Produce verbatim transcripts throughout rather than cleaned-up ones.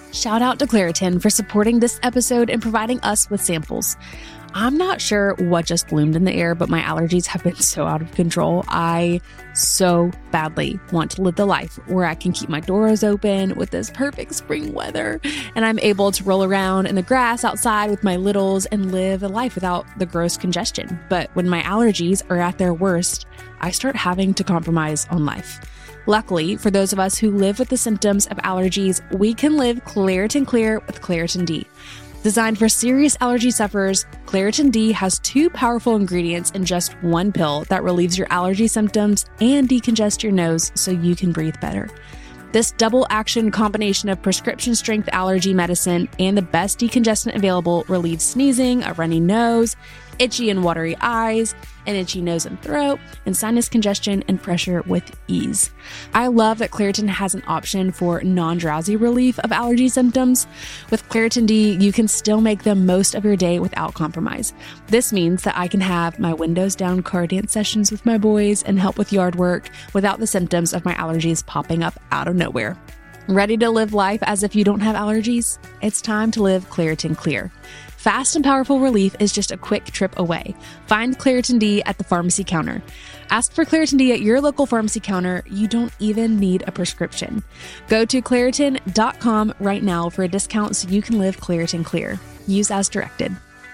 Shout out to Claritin for supporting this episode and providing us with samples. I'm not sure what just loomed in the air, but my allergies have been so out of control. I so badly want to live the life where I can keep my doors open with this perfect spring weather, and I'm able to roll around in the grass outside with my littles and live a life without the gross congestion. But when my allergies are at their worst, I start having to compromise on life. Luckily, for those of us who live with the symptoms of allergies, we can live Claritin Clear with Claritin D. Designed for serious allergy sufferers, Claritin D has two powerful ingredients in just one pill that relieves your allergy symptoms and decongest your nose so you can breathe better. This double action combination of prescription strength allergy medicine and the best decongestant available relieves sneezing, a runny nose, itchy and watery eyes, an itchy nose and throat, and sinus congestion and pressure with ease. I love that Claritin has an option for non-drowsy relief of allergy symptoms. With Claritin D, you can still make the most of your day without compromise. This means that I can have my windows down car dance sessions with my boys and help with yard work without the symptoms of my allergies popping up out of nowhere. Ready to live life as if you don't have allergies? It's time to live Claritin Clear. Fast and powerful relief is just a quick trip away. Find Claritin D at the pharmacy counter. Ask for Claritin D at your local pharmacy counter. You don't even need a prescription. Go to Claritin dot com right now for a discount so you can live Claritin Clear. Use as directed.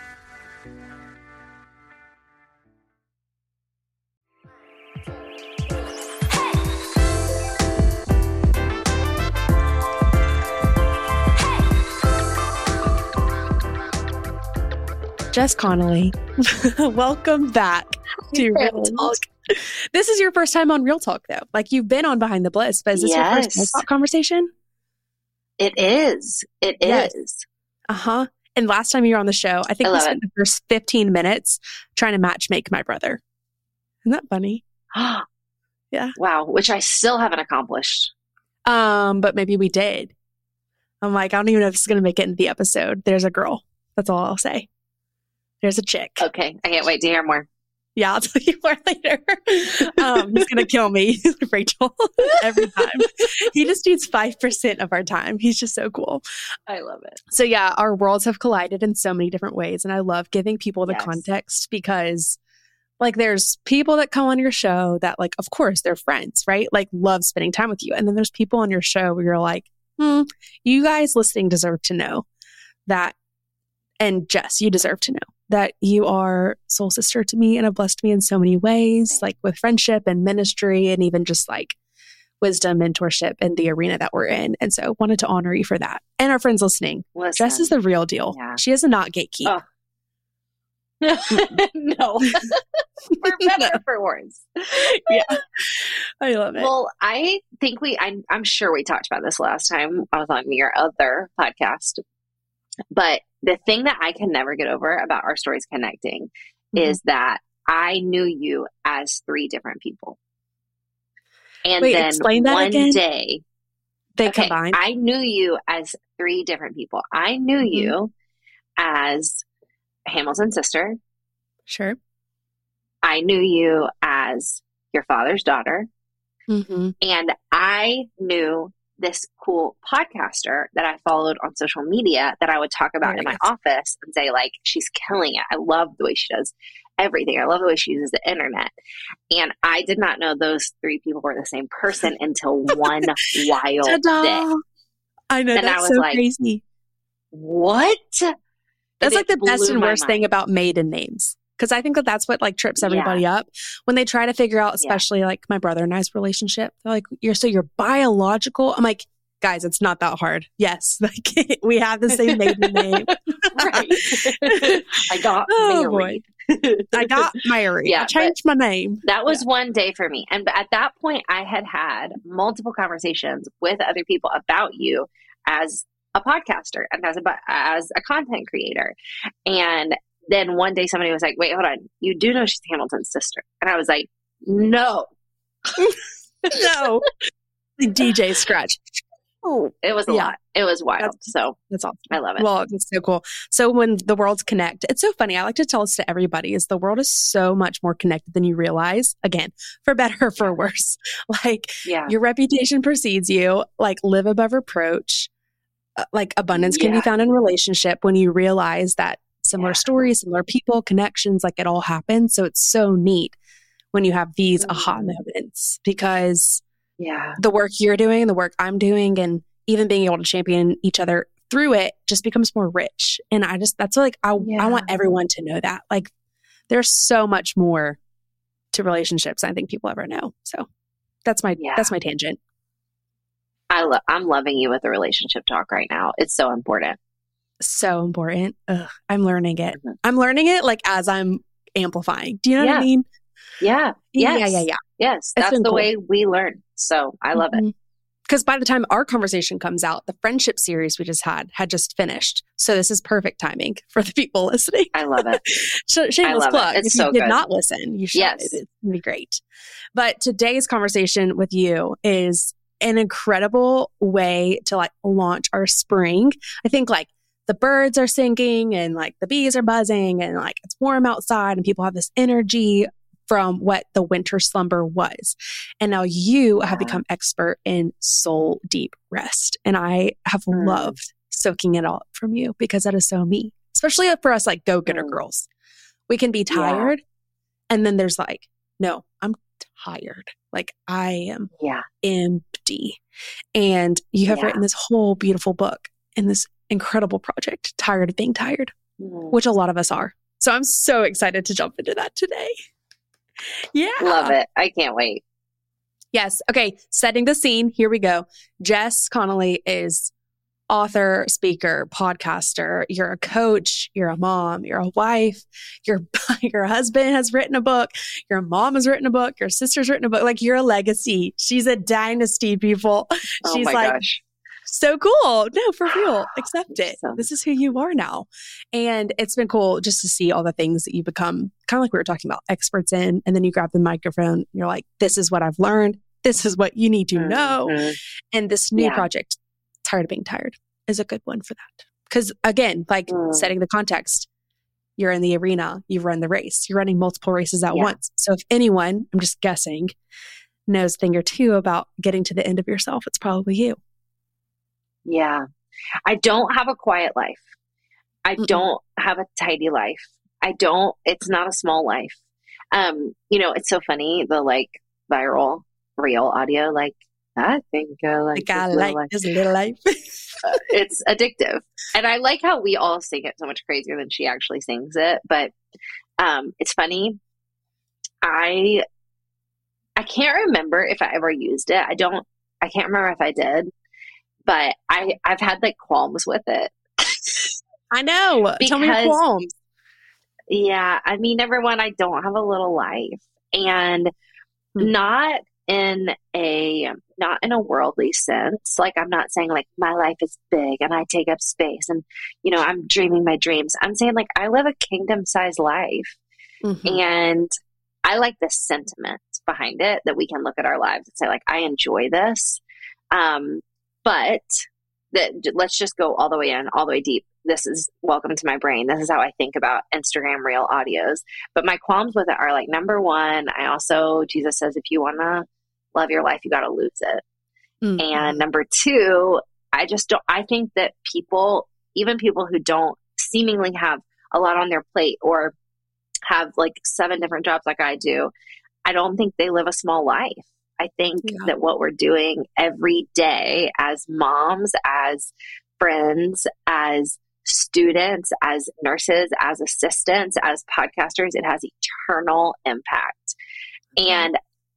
Jess Connolly, welcome back to Real Talk. This is your first time on Real Talk, though. Like, you've been on Behind the Bliss, but is this yes. your first Real Talk conversation? It is. It yes. is. Uh-huh. And last time you were on the show, I think I we spent it. the first fifteen minutes trying to matchmake my brother. Isn't that funny? Yeah. Wow. Which I still haven't accomplished. Um, but maybe we did. I'm like, I don't even know if this is going to make it into the episode. There's a girl. That's all I'll say. There's a chick. Okay. I can't wait to hear more. Yeah, I'll tell you more later. Um, he's going to kill me, Rachel, every time. He just needs five percent of our time. He's just so cool. I love it. So yeah, our worlds have collided in so many different ways. And I love giving people the yes. context because like there's people that come on your show that like, of course, they're friends, right? Like love spending time with you. And then there's people on your show where you're like, hmm, you guys listening deserve to know that. And Jess, you deserve to know that you are soul sister to me and have blessed me in so many ways, like with friendship and ministry and even just like wisdom, mentorship in the arena that we're in. And so wanted to honor you for that. And our friends listening, Listen, Jess is the real deal. Yeah. She is a not gatekeep. Oh. No. For better or for worse. Yeah. I love it. Well, I think we, I, I'm sure we talked about this last time I was on your other podcast, but the thing that I can never get over about our stories connecting mm-hmm. is that I knew you as three different people. And Wait, then explain that one again? day, they okay, combined. I knew you as three different people. I knew mm-hmm. you as Hamilton's sister. Sure. I knew you as your father's daughter. Mm-hmm. And I knew this cool podcaster that I followed on social media that I would talk about in my office and say, like, she's killing it. I love the way she does everything. I love the way she uses the internet. And I did not know those three people were the same person until one wild Ta-da. day. I know, and that's I was so like, crazy. What? That's and like the best and worst mind. thing about maiden names. Because I think that that's what like trips everybody yeah. up when they try to figure out, especially yeah. like my brother and I's relationship. They're like, "You're so you're biological." I'm like, guys, it's not that hard. Yes, like we have the same maiden name. Right. I got oh, married. Boy. I got married. Yeah, I changed my name. That was yeah. one day for me, and at that point, I had had multiple conversations with other people about you as a podcaster and as a as a content creator, and. Then one day somebody was like, wait, hold on. You do know she's Hamilton's sister. And I was like, no. No. The D J scratch. Oh, it was a yeah. lot. It was wild. That's, so that's awesome. I love it. Well, it's so cool. So when the worlds connect, it's so funny. I like to tell this to everybody is the world is so much more connected than you realize. Again, for better or for worse. Like yeah. your reputation precedes you. Like live above reproach. uh, like abundance can yeah. be found in relationship when you realize that similar Yeah. stories, similar people, connections, like it all happens. So it's so neat when you have these mm-hmm. aha moments, because yeah, the work you're doing, the work I'm doing, and even being able to champion each other through it just becomes more rich. And I just, that's like, I, yeah. I want everyone to know that. Like, there's so much more to relationships than I think people ever know. So that's my, yeah. that's my tangent. I love, I'm loving you with the relationship talk right now. It's so important. So important. Ugh, I'm learning it. Mm-hmm. I'm learning it like as I'm amplifying. Do you know yeah. what I mean? Yeah. Yes. Yeah. Yeah. Yeah. Yes. That's the cool. way we learn. So I love mm-hmm. it. Because by the time our conversation comes out, the friendship series we just had had just finished. So this is perfect timing for the people listening. I love it. Shameless I love plug. It. It's if so you did good. not listen, you should. Yes. It's going to be great. But today's conversation with you is an incredible way to like launch our spring. I think like the birds are singing and like the bees are buzzing and like it's warm outside and people have this energy from what the winter slumber was. And now you yeah. have become expert in soul deep rest. And I have mm. loved soaking it all up from you, because that is so me, especially for us like go-getter mm. girls. We can be tired yeah. and then there's like, no, I'm tired. Like I am yeah. empty. And you have yeah. written this whole beautiful book and this incredible project, Tired of Being Tired, mm. which a lot of us are. So I'm so excited to jump into that today. Yeah. Love it. I can't wait. Yes. Okay. Setting the scene. Here we go. Jess Connolly is author, speaker, podcaster. You're a coach. You're a mom. You're a wife. Your, your husband has written a book. Your mom has written a book. Your sister's written a book. Like, you're a legacy. She's a dynasty, people. Oh She's my like, gosh. So cool. No, for real. Accept it. This is who you are now. And it's been cool just to see all the things that you become, kind of like we were talking about, experts in. And then you grab the microphone and you're like, this is what I've learned. This is what you need to know. Mm-hmm. And this new yeah. project, Tired of Being Tired, is a good one for that. Because again, like mm. setting the context, you're in the arena, you run the race, you're running multiple races at yeah. once. So if anyone, I'm just guessing, knows a thing or two about getting to the end of yourself, it's probably you. Yeah. I don't have a quiet life. I Mm-mm. don't have a tidy life. I don't, it's not a small life. Um, you know, it's so funny, the like viral real audio, like, I think I like, like I like life. This little life. uh, it's addictive. And I like how we all sing it so much crazier than she actually sings it. But um, it's funny. I, I can't remember if I ever used it. I don't, I can't remember if I did. But I, I've had like qualms with it. I know. Because, Tell me your qualms. Yeah. I mean, number one, I don't have a little life, and hmm. not in a, not in a worldly sense. Like, I'm not saying like my life is big and I take up space and, you know, I'm dreaming my dreams. I'm saying like I live a kingdom sized life, mm-hmm. and I like the sentiment behind it, that we can look at our lives and say like, I enjoy this. Um, But that, let's just go all the way in, all the way deep. This is welcome to my brain. This is how I think about Instagram Reel audios. But my qualms with it are like, number one, I also, Jesus says, if you want to love your life, you got to lose it. Mm-hmm. And number two, I just don't, I think that people, even people who don't seemingly have a lot on their plate or have like seven different jobs like I do, I don't think they live a small life. I think yeah. that what we're doing every day as moms, as friends, as students, as nurses, as assistants, as podcasters, it has eternal impact. And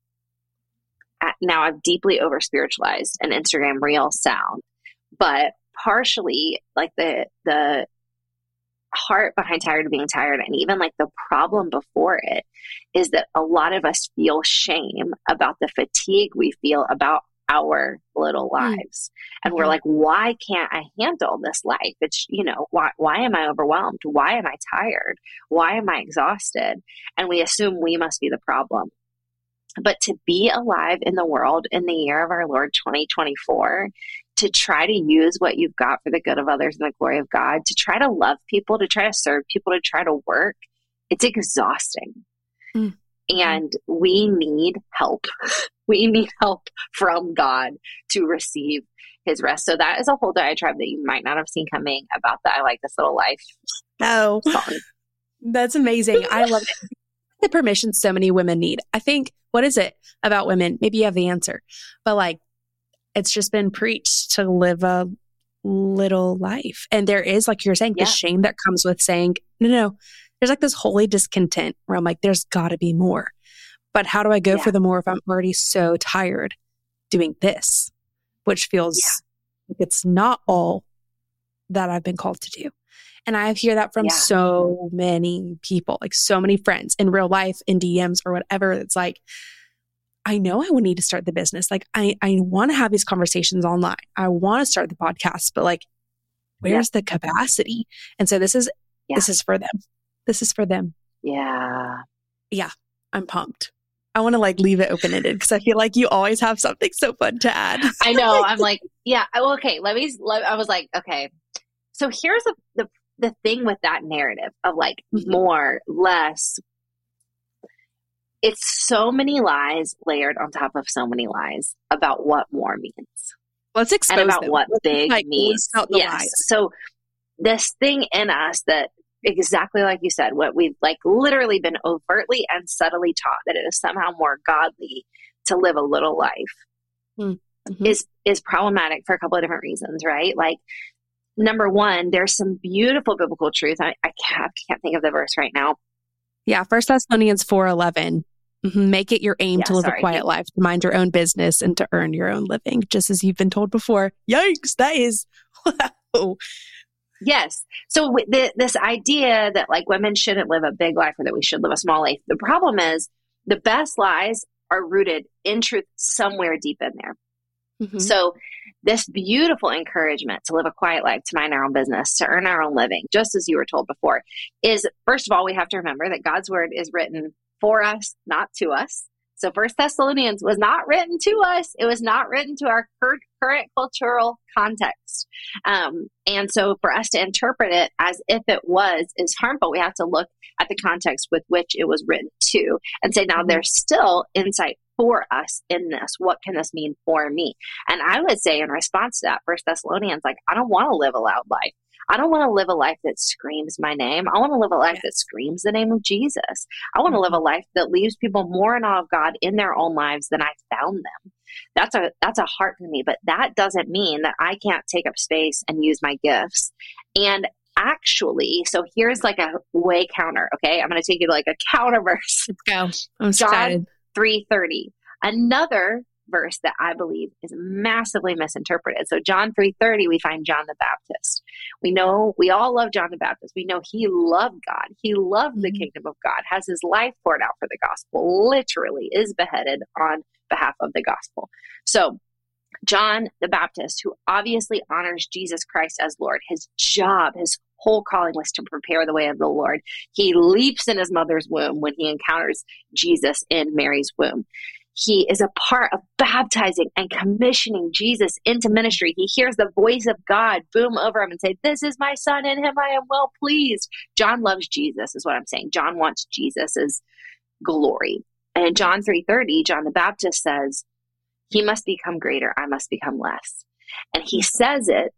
now I've deeply over spiritualized an Instagram Reel sound, but partially like the, the heart behind Tired of Being Tired, and even like the problem before it, is that a lot of us feel shame about the fatigue we feel about our little lives. Mm-hmm. And we're like, why can't I handle this life? It's, you know, why, why am I overwhelmed? Why am I tired? Why am I exhausted? And we assume we must be the problem. But to be alive in the world in the year of our Lord twenty twenty-four, to try to use what you've got for the good of others and the glory of God, to try to love people, to try to serve people, to try to work, it's exhausting. Mm. And we need help. We need help from God to receive his rest. So that is a whole diatribe that you might not have seen coming about the I Like This Little Life No, song. That's amazing. I love it. The permission so many women need. I think, what is it about women? Maybe you have the answer, but like, it's just been preached to live a little life. And there is, like you're saying, yeah. the shame that comes with saying, no, no, no. There's like this holy discontent where I'm like, there's got to be more. But how do I go yeah. for the more if I'm already so tired doing this, which feels yeah. like it's not all that I've been called to do. And I hear that from yeah. so many people, like so many friends in real life, in D Ms or whatever. It's like, I know I would need to start the business. Like I, I want to have these conversations online. I want to start the podcast, but like, where's yeah. the capacity? And so this is, yeah. this is for them. This is for them. Yeah. Yeah. I'm pumped. I want to like leave it open-ended because I feel like you always have something so fun to add. I know. I'm like, yeah. Okay. Let me, let, I was like, okay. So here's the, the, the thing with that narrative of like mm-hmm. more, less. It's so many lies layered on top of so many lies about what more means. Let's expose and about them. what Let's big like, means. Yes. Lies. So this thing in us that exactly like you said, what we've like literally been overtly and subtly taught that it is somehow more godly to live a little life mm-hmm. is, is problematic for a couple of different reasons, right? Like number one, there's some beautiful biblical truth. I, I can't, I can't think of the verse right now. Yeah. First Thessalonians four eleven. Mm-hmm. Make it your aim yeah, to live sorry. a quiet life, to mind your own business and to earn your own living, just as you've been told before. Yikes. That is, wow. Yes. So the, this idea that like women shouldn't live a big life or that we should live a small life. The problem is the best lies are rooted in truth somewhere deep in there. Mm-hmm. So this beautiful encouragement to live a quiet life, to mind our own business, to earn our own living, just as you were told before, is first of all, we have to remember that God's word is written for us, not to us. So First Thessalonians was not written to us. It was not written to our current, current cultural context. Um, and so for us to interpret it as if it was is harmful. We have to look at the context with which it was written to and say, now mm-hmm. there's still insight for us in this. What can this mean for me? And I would say in response to that, First Thessalonians, like, I don't want to live a loud life. I don't want to live a life that screams my name. I want to live a life yes. that screams the name of Jesus. I want to live a life that leaves people more in awe of God in their own lives than I found them. That's a, that's a heart for me, but that doesn't mean that I can't take up space and use my gifts. And actually, so here's like a way counter. Okay. I'm going to take you to like a counter verse. Let's go. I'm John excited. three thirty. Another verse that I believe is massively misinterpreted. So John three thirty, we find John the Baptist. We know, we all love John the Baptist. We know he loved God. He loved the kingdom of God, has his life poured out for the gospel, literally is beheaded on behalf of the gospel. So John the Baptist, who obviously honors Jesus Christ as Lord, his job, his whole calling was to prepare the way of the Lord. He leaps in his mother's womb when he encounters Jesus in Mary's womb. He is a part of baptizing and commissioning Jesus into ministry. He hears the voice of God boom over him and say, this is my son, in him I am well pleased. John loves Jesus is what I'm saying. John wants Jesus's glory. And in John three thirty, John the Baptist says, he must become greater, I must become less. And he says it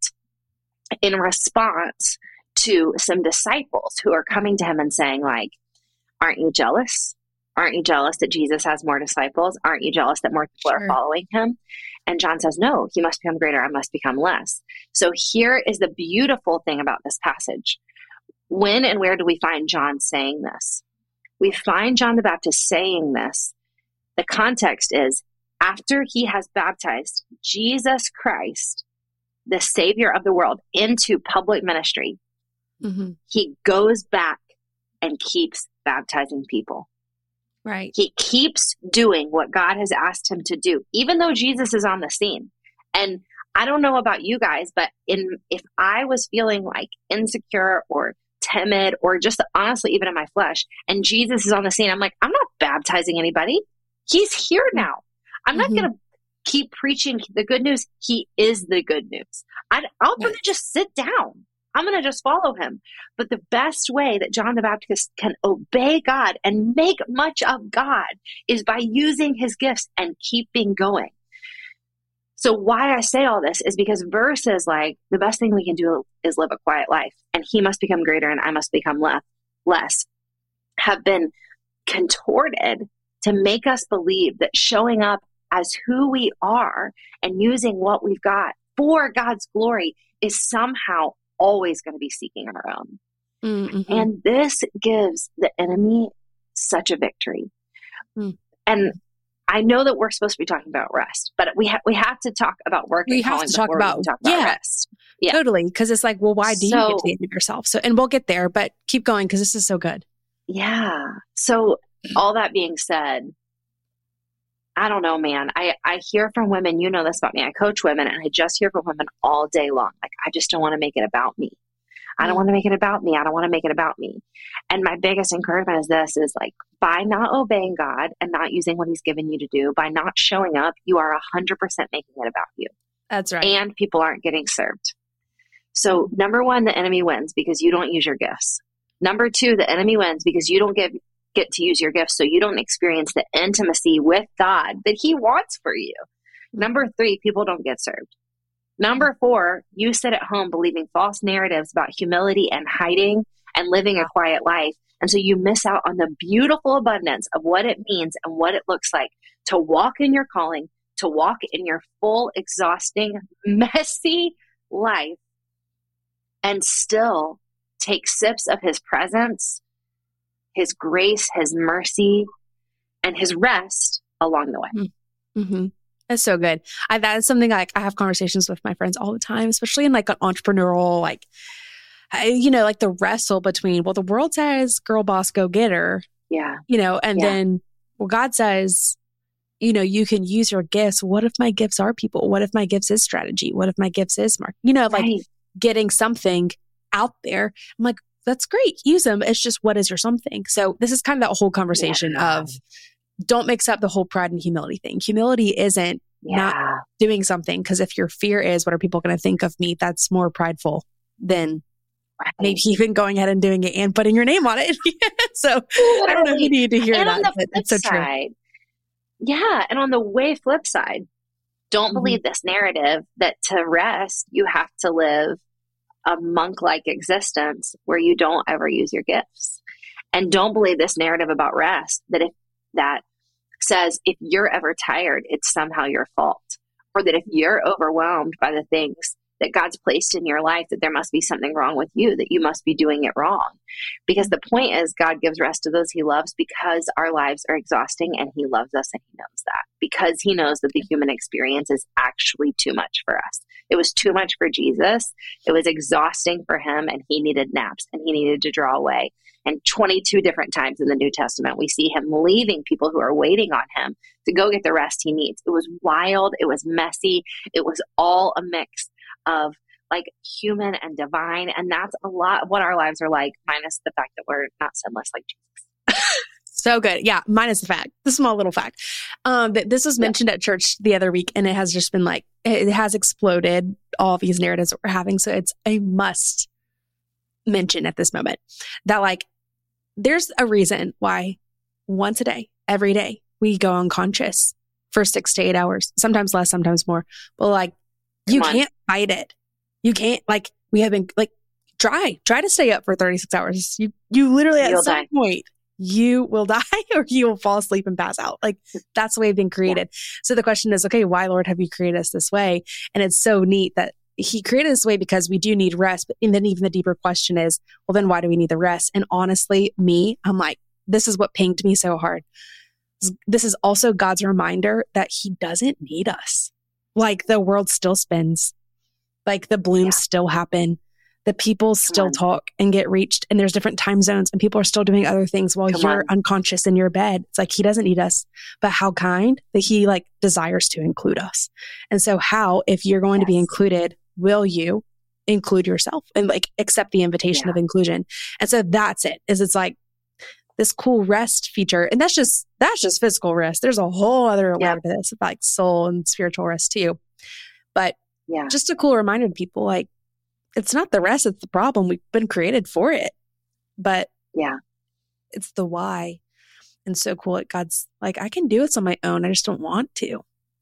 in response to some disciples who are coming to him and saying like, aren't you jealous? Aren't you jealous that Jesus has more disciples? Aren't you jealous that more people sure. are following him? And John says, no, he must become greater. I must become less. So here is the beautiful thing about this passage. When and where do we find John saying this? We find John the Baptist saying this. The context is after he has baptized Jesus Christ, the Savior of the world, into public ministry, mm-hmm. he goes back and keeps baptizing people. Right. He keeps doing what God has asked him to do, even though Jesus is on the scene. And I don't know about you guys, but in if I was feeling like insecure or timid or just honestly, even in my flesh, and Jesus is on the scene, I'm like, I'm not baptizing anybody. He's here now. I'm mm-hmm. not going to keep preaching the good news. He is the good news. I, I'm going to just sit down. I'm going to just follow him. But the best way that John the Baptist can obey God and make much of God is by using his gifts and keeping going. So why I say all this is because verses like the best thing we can do is live a quiet life, and he must become greater and I must become less, less have been contorted to make us believe that showing up as who we are and using what we've got for God's glory is somehow always going to be seeking our own. Mm-hmm. And this gives the enemy such a victory. Mm. And I know that we're supposed to be talking about rest, but we have we have to talk about work. We and have to talk about, we talk about yeah, rest. Yeah, totally. Because it's like, well, why do so, you get to the end of yourself? So, and we'll get there, but keep going because this is so good. Yeah. So, all that being said, I don't know, man. I I hear from women. You know this about me. I coach women, and I just hear from women all day long. Like, I just don't want to make it about me. I don't want to make it about me. I don't want to make it about me. And my biggest encouragement is this, is like, by not obeying God and not using what he's given you to do, by not showing up, you are one hundred percent making it about you. That's right. And people aren't getting served. So number one, the enemy wins because you don't use your gifts. Number two, the enemy wins because you don't get, get to use your gifts, so you don't experience the intimacy with God that he wants for you. Number three, people don't get served. Number four, you sit at home believing false narratives about humility and hiding and living a quiet life. And so you miss out on the beautiful abundance of what it means and what it looks like to walk in your calling, to walk in your full, exhausting, messy life, and still take sips of his presence, his grace, his mercy, and his rest along the way. Mm-hmm. That's so good. I, that is something like I have conversations with my friends all the time, especially in like an entrepreneurial, like, I, you know, like the wrestle between, well, the world says, girl boss, go get her. Yeah. You know, and yeah. then, well, God says, you know, you can use your gifts. What if my gifts are people? What if my gifts is strategy? What if my gifts is marketing? You know, like right. getting something out there. I'm like, that's great. Use them. It's just, what is your something? So this is kind of that whole conversation yeah. of, don't mix up the whole pride and humility thing. Humility isn't yeah. not doing something, because if your fear is, what are people going to think of me? That's more prideful than right. maybe even going ahead and doing it and putting your name on it. So Literally. I don't know if you need to hear and that. On the flip it's so side, true. Yeah. And on the way flip side, don't mm-hmm. believe this narrative that to rest, you have to live a monk-like existence where you don't ever use your gifts. And don't believe this narrative about rest, that if that says if you're ever tired, it's somehow your fault. Or that if you're overwhelmed by the things that God's placed in your life, that there must be something wrong with you, that you must be doing it wrong. Because the point is, God gives rest to those he loves because our lives are exhausting, and he loves us and he knows that. Because he knows that the human experience is actually too much for us. It was too much for Jesus. It was exhausting for him, and he needed naps and he needed to draw away. And twenty-two different times in the New Testament, we see him leaving people who are waiting on him to go get the rest he needs. It was wild. It was messy. It was all a mix of like human and divine. And that's a lot of what our lives are like, minus the fact that we're not sinless like Jesus. So good. Yeah. Minus the fact, the small little fact. Um, that this was mentioned yeah. at church the other week, and it has just been like, it has exploded all these narratives that we're having. So it's a must mention at this moment that like, there's a reason why once a day, every day, we go unconscious for six to eight hours, sometimes less, sometimes more. But like, Come you on. can't fight it. You can't, like, we have been, like, try, try to stay up for thirty-six hours. You, you literally at You'll some die. point, you will die or you will fall asleep and pass out. Like, that's the way we've been created. Yeah. So the question is, okay, why, Lord, have you created us this way? And it's so neat that he created this way because we do need rest. But and then even the deeper question is, well, then why do we need the rest? And honestly, me, I'm like, this is what pinged me so hard. This is also God's reminder that he doesn't need us. Like, the world still spins. Like, the blooms yeah. still happen. The people still talk and get reached. And there's different time zones and people are still doing other things while Come you're on. unconscious in your bed. It's like, he doesn't need us. But how kind that he like desires to include us. And so how, if you're going yes. to be included, will you include yourself and like accept the invitation yeah. of inclusion? And so that's it, is it's like this cool rest feature. And that's just, that's just physical rest. There's a whole other layer to this, like soul and spiritual rest too. But yeah, just a cool reminder to people, like, it's not the rest, it's the problem. We've been created for it, but yeah, it's the why. And so cool that God's like, I can do this on my own. I just don't want to.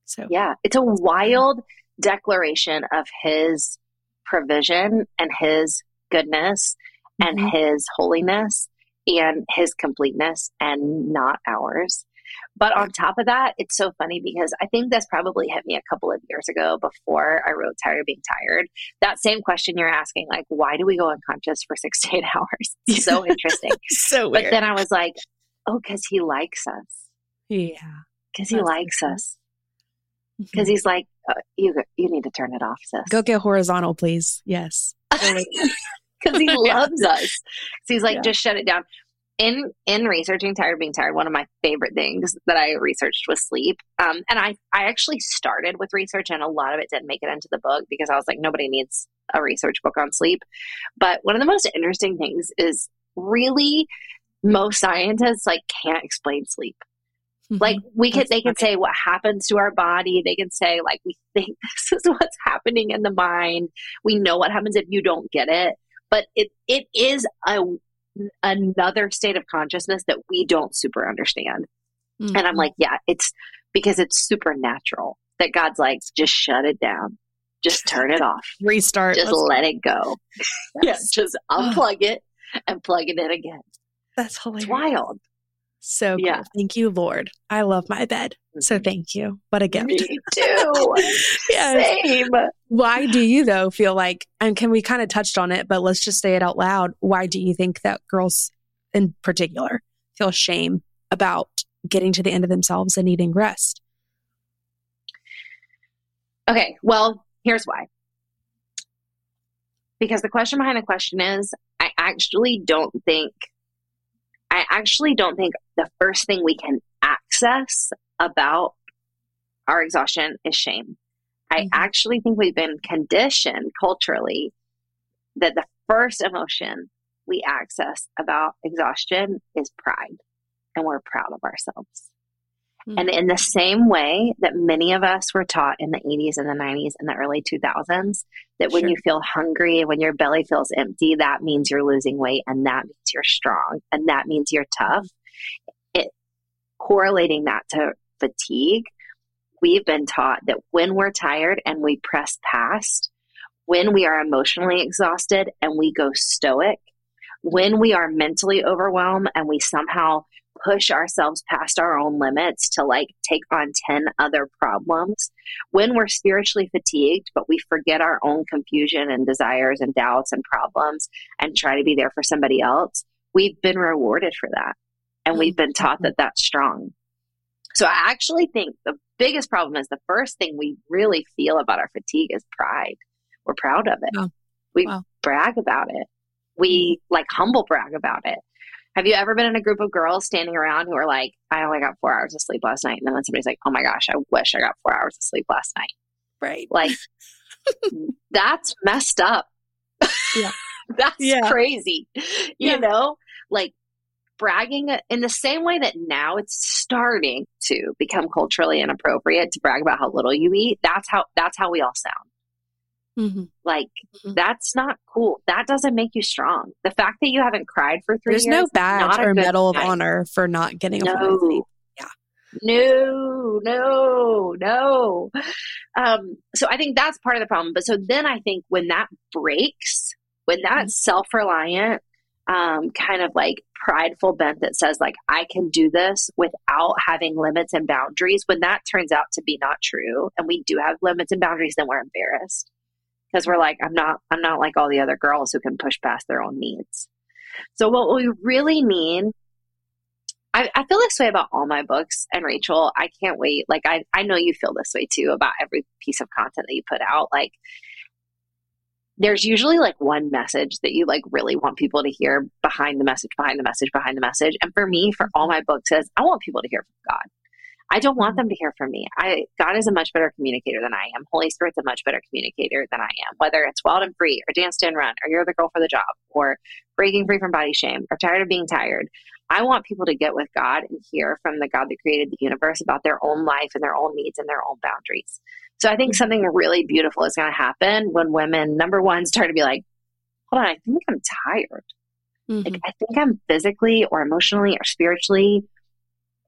So yeah, it's a wild declaration of his provision and his goodness and mm-hmm. his holiness and his completeness and not ours. But on top of that, it's so funny because I think this probably hit me a couple of years ago before I wrote Tired of Being Tired. That same question you're asking, like, why do we go unconscious for six to eight hours? It's so interesting. So weird. But then I was like, oh, because he likes us. Yeah. Because he likes so us. Because he's like, uh, you you need to turn it off, sis. Go get horizontal, please. Yes. Because he loves us. So he's like, yeah. just shut it down. In in researching Tired of Being Tired, one of my favorite things that I researched was sleep. Um, and I, I actually started with research, and a lot of it didn't make it into the book because I was like, nobody needs a research book on sleep. But one of the most interesting things is really most scientists like can't explain sleep. Like we could, they could say what happens to our body. They can say like, we think this is what's happening in the mind. We know what happens if you don't get it, but it, it is a, another state of consciousness that we don't super understand. Mm-hmm. And I'm like, yeah, it's because it's supernatural that God's like, just shut it down. Just turn it off. Restart. Just let go. it go. Yes. Yeah, just unplug it and plug it in again. That's hilarious. It's wild. So cool. Yeah. Thank you, Lord. I love my bed. So thank you. What a gift. Me too. Yes. Same. Why do you, though, feel like, and can we kind of touched on it, but let's just say it out loud. Why do you think that girls in particular feel shame about getting to the end of themselves and needing rest? Okay. Well, here's why. Because the question behind the question is, I actually don't think I actually don't think the first thing we can access about our exhaustion is shame. I mm-hmm. actually think we've been conditioned culturally that the first emotion we access about exhaustion is pride, and we're proud of ourselves. Mm-hmm. And in the same way that many of us were taught in the eighties and the nineties and the early two thousands, that when sure. you feel hungry, when your belly feels empty, that means you're losing weight, and that means you're strong, and that means you're tough. It correlating that to fatigue, we've been taught that when we're tired and we press past, when we are emotionally exhausted and we go stoic, when we are mentally overwhelmed and we somehow push ourselves past our own limits to like take on ten other problems, when we're spiritually fatigued, but we forget our own confusion and desires and doubts and problems and try to be there for somebody else, we've been rewarded for that. And we've been taught that that's strong. So I actually think the biggest problem is the first thing we really feel about our fatigue is pride. We're proud of it. Wow. We wow. brag about it. We like humble brag about it. Have you ever been in a group of girls standing around who are like, I only got four hours of sleep last night. And then when somebody's like, oh my gosh, I wish I got four hours of sleep last night. Right. Like, that's messed up. Yeah. That's yeah. crazy. Yeah. You know, like bragging in the same way that now it's starting to become culturally inappropriate to brag about how little you eat. That's how, that's how we all sound. Mm-hmm. Like, mm-hmm. that's not cool. That doesn't make you strong. The fact that you haven't cried for three There's years. There's no badge or medal of sign. honor for not getting a no. full sleep. Yeah. No, no, no. Um, so I think that's part of the problem. But so then I think when that breaks, when that mm-hmm. self-reliant, um, kind of like prideful bent that says like, I can do this without having limits and boundaries, when that turns out to be not true, and we do have limits and boundaries, then we're embarrassed. Because we're like, I'm not, I'm not like all the other girls who can push past their own needs. So what we really need, I, I feel this way about all my books, and Rachel, I can't wait. Like, I, I know you feel this way too about every piece of content that you put out. Like, there's usually like one message that you like really want people to hear behind the message, behind the message, behind the message. And for me, for all my books is I want people to hear from God. I don't want them to hear from me. I, God is a much better communicator than I am. Holy Spirit's a much better communicator than I am. Whether it's Wild and Free or Dance, Stand, Run, or You're the Girl for the Job, or Breaking Free from Body Shame, or Tired of Being Tired. I want people to get with God and hear from the God that created the universe about their own life and their own needs and their own boundaries. So I think something really beautiful is going to happen when women, number one, start to be like, hold on, I think I'm tired. Mm-hmm. Like, I think I'm physically or emotionally or spiritually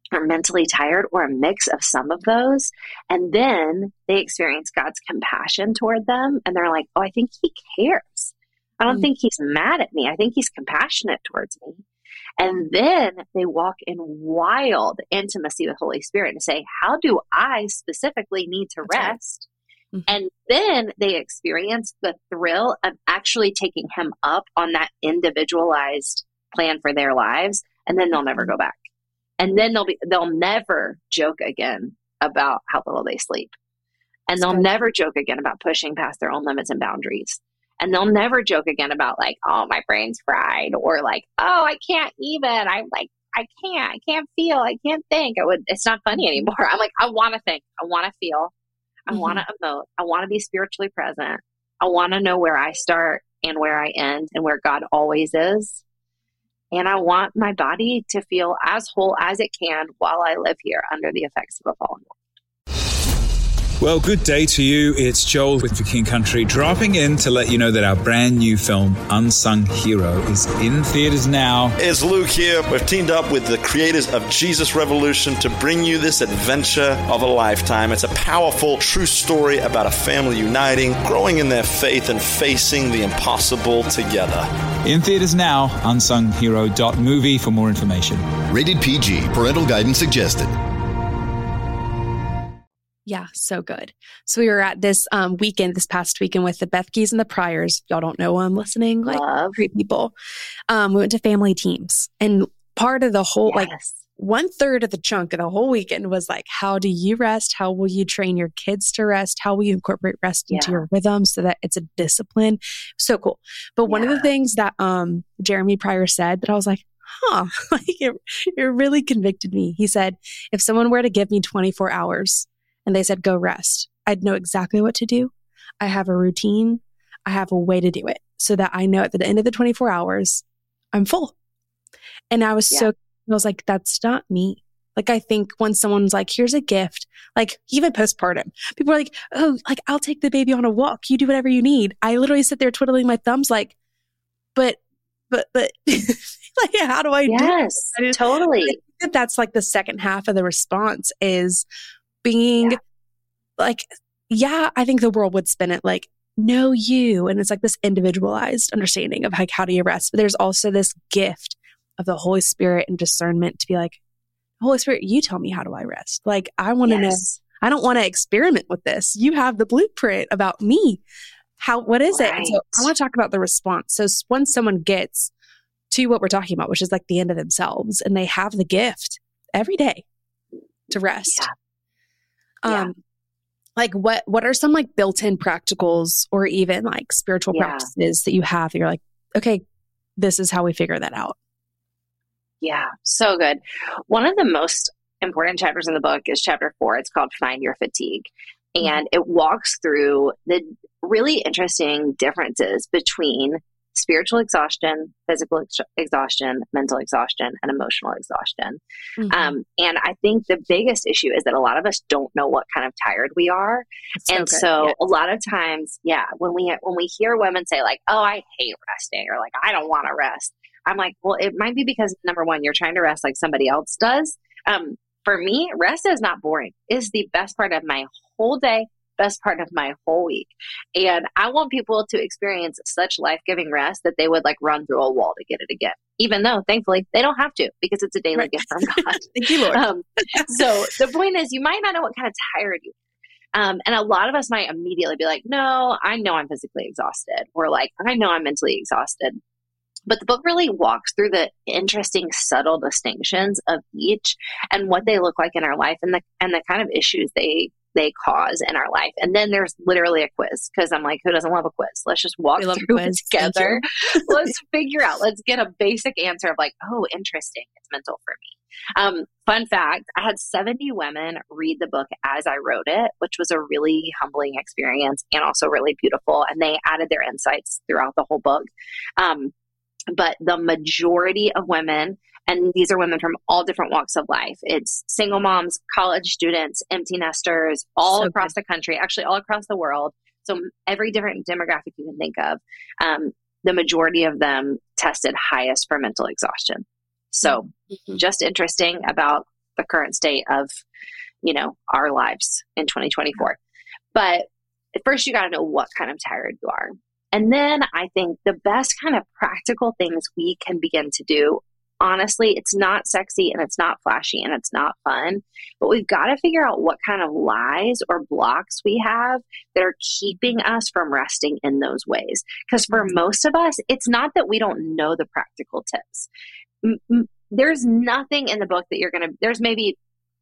or mentally tired or a mix of some of those. And then they experience God's compassion toward them. And they're like, oh, I think he cares. I don't mm. think he's mad at me. I think he's compassionate towards me. And then they walk in wild intimacy with Holy Spirit and say, how do I specifically need to That's rest? Right. Mm-hmm. And then they experience the thrill of actually taking him up on that individualized plan for their lives. And then they'll never go back. And then they'll be, they'll never joke again about how little they sleep. And they'll never joke again about pushing past their own limits and boundaries. And they'll never joke again about like, oh, my brain's fried, or like, oh, I can't even, I'm like, I can't, I can't feel, I can't think. I would, it's not funny anymore. I'm like, I want to think, I want to feel, I mm-hmm. want to emote, I want to be spiritually present. I want to know where I start and where I end and where God always is. And I want my body to feel as whole as it can while I live here under the effects of a fallen world. Well, good day to you. It's Joel with For King Country, dropping in to let you know that our brand new film, Unsung Hero, is in theaters now. It's Luke here. We've teamed up with the creators of Jesus Revolution to bring you this adventure of a lifetime. It's a powerful, true story about a family uniting, growing in their faith, and facing the impossible together. In theaters now, unsung hero dot movie for more information. Rated P G. Parental guidance suggested. Yeah, so good. So we were at this um, weekend, this past weekend with the Bethkes and the Pryors. Y'all don't know I'm listening, like Love. Great people. Um, we went to family teams, and part of the whole, yes. like one third of the chunk of the whole weekend was like, how do you rest? How will you train your kids to rest? How will you incorporate rest into yeah. your rhythm so that it's a discipline? So cool. But one yeah. of the things that um, Jeremy Pryor said that I was like, huh, like it, it really convicted me. He said, if someone were to give me twenty-four hours, and they said, go rest, I'd know exactly what to do. I have a routine. I have a way to do it so that I know at the end of the twenty-four hours, I'm full. And I was yeah. so, I was like, that's not me. Like, I think when someone's like, here's a gift, like even postpartum, people are like, oh, like I'll take the baby on a walk. You do whatever you need. I literally sit there twiddling my thumbs like, but, but, but like, how do I yes, do Yes, totally. I think that that's like the second half of the response is, being yeah. like, yeah, I think the world would spin it like, know you. And it's like this individualized understanding of like, how do you rest? But there's also this gift of the Holy Spirit and discernment to be like, Holy Spirit, you tell me, how do I rest? Like, I want to yes. know, I don't want to experiment with this. You have the blueprint about me. How, what is right. it? And so I want to talk about the response. So once someone gets to what we're talking about, which is like the end of themselves, and they have the gift every day to rest. Yeah. Um, yeah. like what, what are some like built-in practicals or even like spiritual yeah. practices that you have that you're like, okay, this is how we figure that out? Yeah. So good. One of the most important chapters in the book is chapter four. It's called Find Your Fatigue. And it walks through the really interesting differences between spiritual exhaustion, physical ex- exhaustion, mental exhaustion, and emotional exhaustion. Mm-hmm. Um, and I think the biggest issue is that a lot of us don't know what kind of tired we are. So and good. so yes. a lot of times, yeah, when we, when we hear women say like, oh, I hate resting, or like, I don't want to rest. I'm like, well, it might be because number one, you're trying to rest like somebody else does. Um, for me, rest is not boring. It's the best part of my whole day, best part of my whole week. And I want people to experience such life-giving rest that they would like run through a wall to get it again, even though thankfully they don't have to, because it's a daily right. gift from God. Thank you, Lord. Um, so the point is, you might not know what kind of tired you are. Um, and a lot of us might immediately be like, no, I know I'm physically exhausted, or like, I know I'm mentally exhausted. But the book really walks through the interesting, subtle distinctions of each and what they look like in our life, and the and the kind of issues they they cause in our life. And then there's literally a quiz, because I'm like, who doesn't love a quiz? Let's just walk through it together. Let's figure out, let's get a basic answer of like, oh, interesting. It's mental for me. Um, fun fact, I had seventy women read the book as I wrote it, which was a really humbling experience and also really beautiful. And they added their insights throughout the whole book. Um, but the majority of women, and these are women from all different walks of life. It's single moms, college students, empty nesters, all so across good. the country, actually all across the world. So every different demographic you can think of, um, the majority of them tested highest for mental exhaustion. So mm-hmm. just interesting about the current state of, you know, our lives in twenty twenty-four. But at first you got to know what kind of tired you are. And then I think the best kind of practical things we can begin to do, honestly, it's not sexy and it's not flashy and it's not fun, but we've got to figure out what kind of lies or blocks we have that are keeping us from resting in those ways. Because for most of us, it's not that we don't know the practical tips. There's nothing in the book that you're going to, there's maybe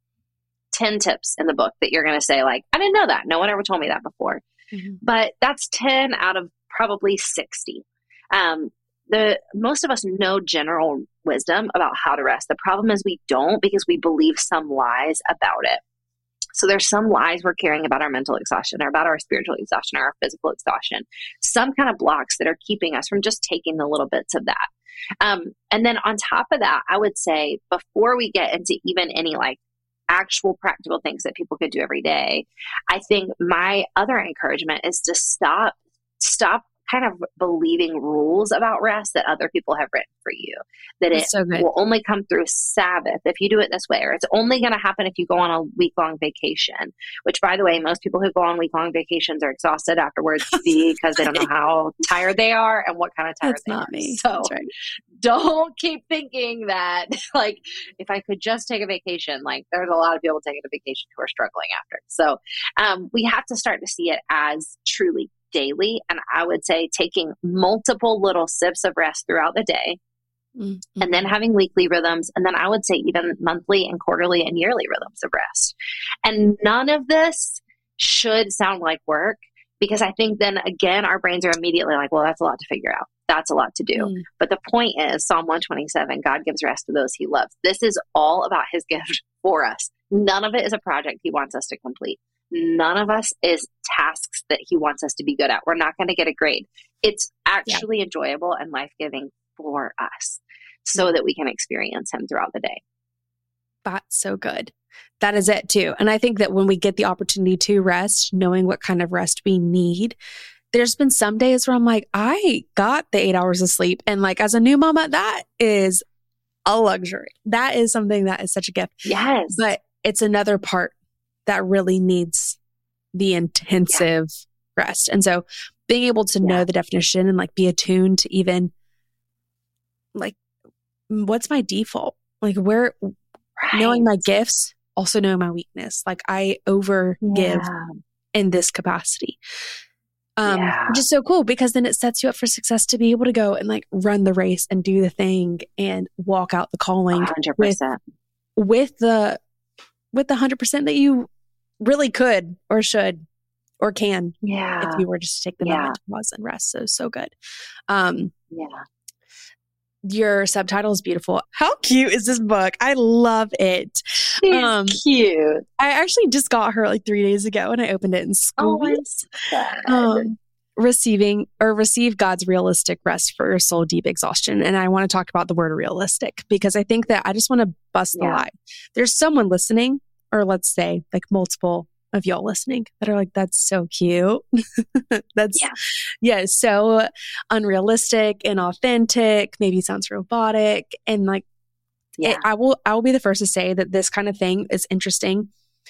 ten tips in the book that you're going to say like, I didn't know that. No one ever told me that before. Mm-hmm. But that's ten out of probably sixty. Um, the most of us know general wisdom about how to rest. The problem is we don't, because we believe some lies about it. So there's some lies we're carrying about our mental exhaustion or about our spiritual exhaustion or our physical exhaustion, some kind of blocks that are keeping us from just taking the little bits of that. Um, and then on top of that, I would say before we get into even any like actual practical things that people could do every day, I think my other encouragement is to stop, stop kind of believing rules about rest that other people have written for you, that That's it so will only come through Sabbath if you do it this way, or it's only going to happen if you go on a week-long vacation, which by the way, most people who go on week-long vacations are exhausted afterwards because they don't know how tired they are and what kind of tired That's they not are. Me. So That's right. Don't keep thinking that like, if I could just take a vacation, like there's a lot of people taking a vacation who are struggling after. So um, we have to start to see it as truly daily. And I would say taking multiple little sips of rest throughout the day, mm-hmm. and then having weekly rhythms. And then I would say even monthly and quarterly and yearly rhythms of rest. And none of this should sound like work, because I think then again, our brains are immediately like, well, that's a lot to figure out. That's a lot to do. Mm. But the point is Psalm one twenty-seven, God gives rest to those he loves. This is all about his gift for us. None of it is a project he wants us to complete. None of us is tasks that he wants us to be good at. We're not going to get a grade. It's actually yeah. enjoyable and life-giving for us so that we can experience him throughout the day. That's so good. That is it too. And I think that when we get the opportunity to rest, knowing what kind of rest we need, there's been some days where I'm like, I got the eight hours of sleep. And like, as a new mama, that is a luxury. That is something that is such a gift. Yes. But it's another part that really needs the intensive yeah. rest. And so being able to yeah. know the definition and like be attuned to even like, what's my default? Like where, right. knowing my gifts, also knowing my weakness. Like I over give yeah. in this capacity. Um, yeah. Which is so cool, because then it sets you up for success to be able to go and like run the race and do the thing and walk out the calling one hundred percent. with, with the, with the one hundred percent that you really could or should or can. Yeah. If you were just to take the yeah. moment to pause and rest. So, so good. Um, yeah. Your subtitle is beautiful. How cute is this book? I love it. She's um, cute. I actually just got her like three days ago and I opened it in school. Oh, I'm so sad. Um, receiving or receive God's realistic rest for your soul deep exhaustion. And I want to talk about the word realistic, because I think that I just want to bust the yeah. lie. There's someone listening, or let's say like multiple of y'all listening, that are like, that's so cute. That's yeah. yeah, so unrealistic and authentic. Maybe it sounds robotic. And like, yeah, it, I will, I will be the first to say that this kind of thing is interesting.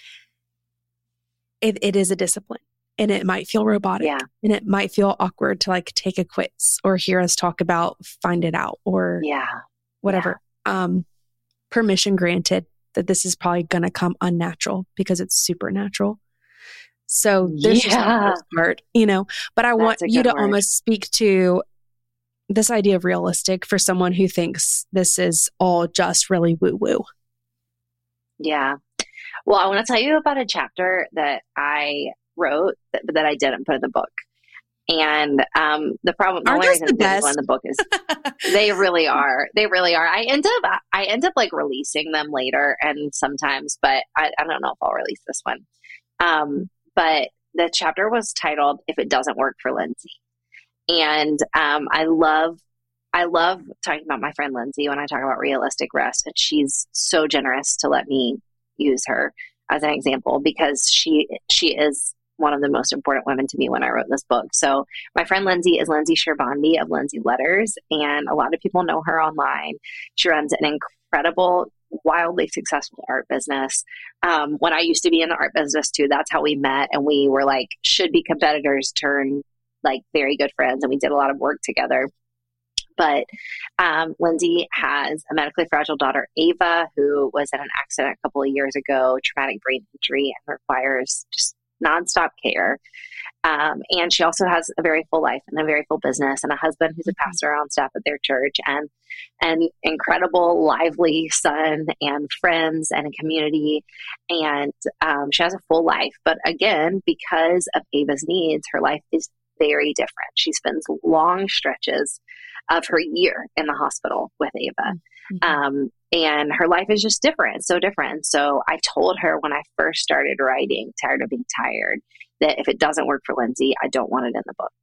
It, it is a discipline. And it might feel robotic, yeah. and it might feel awkward to like take a quiz or hear us talk about find it out or yeah. whatever. Yeah. Um, permission granted that this is probably going to come unnatural because it's supernatural. So there's yeah. just that part, you know, but I That's want you to word. almost speak to this idea of realistic for someone who thinks this is all just really woo woo. Yeah. Well, I want to tell you about a chapter that I wrote that, that I didn't put in the book. And um, the problem, the Aren't only reason the it's in the book is they really are. They really are. I end up, I end up like releasing them later, and sometimes, but I, I don't know if I'll release this one. Um, but the chapter was titled "If It Doesn't Work for Lindsay," and um, I love, I love talking about my friend Lindsay when I talk about realistic rest, and she's so generous to let me use her as an example, because she she is one of the most important women to me when I wrote this book. So my friend Lindsay is Lindsay Sherbandi of Lindsay Letters, and a lot of people know her online. She runs an incredible wildly successful art business. Um, when I used to be in the art business too, that's how we met. And we were like, should be competitors turn like very good friends. And we did a lot of work together. But um, Lindsay has a medically fragile daughter, Ava, who was in an accident a couple of years ago, traumatic brain injury, and requires just nonstop care. Um, and she also has a very full life and a very full business, and a husband who's a pastor on staff at their church, and an incredible, lively son, and friends, and a community. And um, she has a full life. But again, because of Ava's needs, her life is very different. She spends long stretches of her year in the hospital with Ava. Mm-hmm. Um, and her life is just different, so different. So I told her when I first started writing Tired of Being Tired, that if it doesn't work for Lindsay, I don't want it in the book.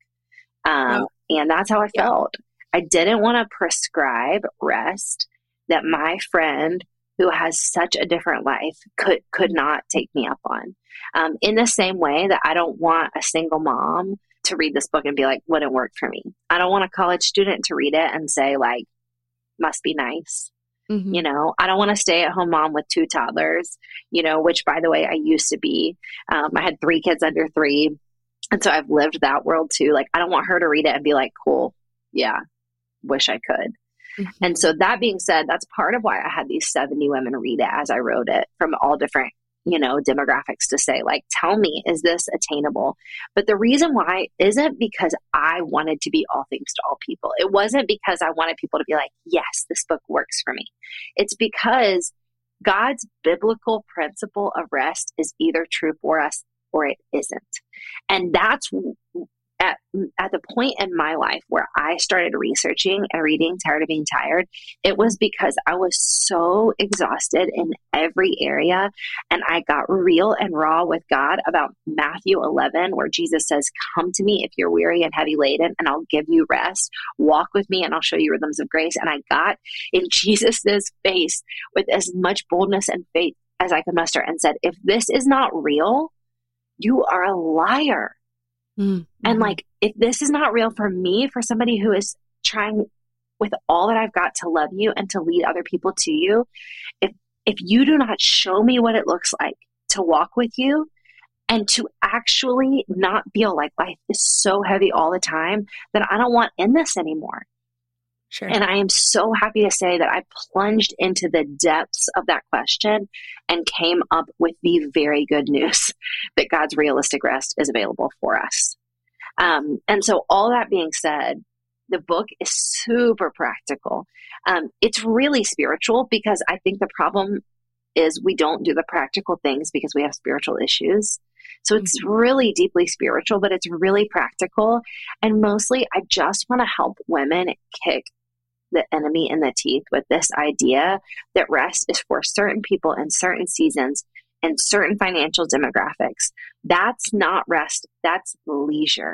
Um, oh. And that's how I yeah. felt. I didn't want to prescribe rest that my friend who has such a different life could, could not take me up on. Um, in the same way that I don't want a single mom to read this book and be like, wouldn't work for me. I don't want a college student to read it and say like, must be nice. Mm-hmm. You know, I don't want to stay at home mom with two toddlers, you know, which by the way, I used to be. Um, I had three kids under three. And so I've lived that world too. Like, I don't want her to read it and be like, cool. Yeah. Wish I could. Mm-hmm. And so that being said, that's part of why I had these seventy women read it as I wrote it from all different, you know, demographics to say like, tell me, is this attainable? But the reason why isn't because I wanted to be all things to all people. It wasn't because I wanted people to be like, yes, this book works for me. It's because God's biblical principle of rest is either true for us or it isn't. And that's at, at the point in my life where I started researching and reading Tired of Being Tired, it was because I was so exhausted in every area. And I got real and raw with God about Matthew eleven, where Jesus says, come to me if you're weary and heavy laden, and I'll give you rest. Walk with me and I'll show you rhythms of grace. And I got in Jesus's face with as much boldness and faith as I could muster and said, if this is not real, you are a liar. Mm-hmm. And like, if this is not real for me, for somebody who is trying with all that I've got to love you and to lead other people to you, if, if you do not show me what it looks like to walk with you and to actually not feel like life is so heavy all the time, then I don't want in this anymore. Sure. And I am so happy to say that I plunged into the depths of that question and came up with the very good news that God's realistic rest is available for us. Um, and so all that being said, the book is super practical. Um, it's really spiritual because I think the problem is we don't do the practical things because we have spiritual issues. So it's mm-hmm. really deeply spiritual, but it's really practical. And mostly I just want to help women kick the enemy in the teeth with this idea that rest is for certain people in certain seasons and certain financial demographics. That's not rest. That's leisure.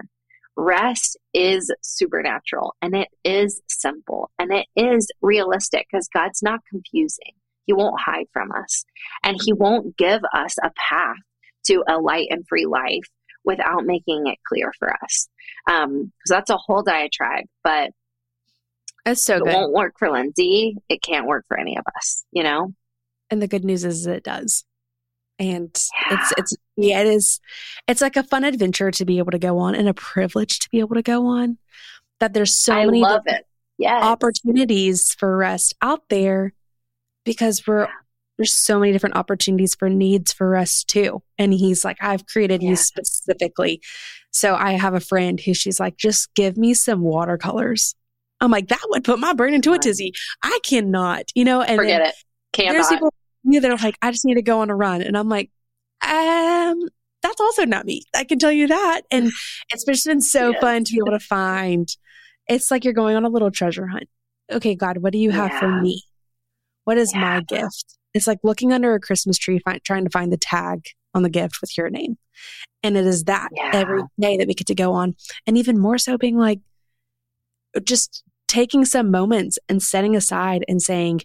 Rest is supernatural and it is simple and it is realistic because God's not confusing. He won't hide from us and he won't give us a path to a light and free life without making it clear for us. Um, so that's a whole diatribe, but It's so good. It won't work for Lindsay. It can't work for any of us, you know? And the good news is it does. And yeah. it's, it's, yeah, it is, it's like a fun adventure to be able to go on and a privilege to be able to go on, that there's so I many love it. Yes. opportunities for rest out there because we're, there's so many different opportunities for needs for rest too. And he's like, I've created yeah. you specifically. So I have a friend who she's like, just give me some watercolors. I'm like, that would put my brain into a tizzy. I cannot, you know, and forget it. Cannot. There's people that are like, I just need to go on a run. And I'm like, um, that's also not me. I can tell you that. And it's just been so yes. fun to be able to find. It's like you're going on a little treasure hunt. Okay, God, what do you have yeah. for me? What is yeah. my gift? It's like looking under a Christmas tree, find, trying to find the tag on the gift with your name. And it is that yeah. every day that we get to go on. And even more so being like, just taking some moments and setting aside and saying,